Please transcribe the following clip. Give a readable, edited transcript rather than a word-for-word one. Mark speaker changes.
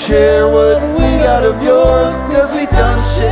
Speaker 1: share what we got of yours, 'cause we done share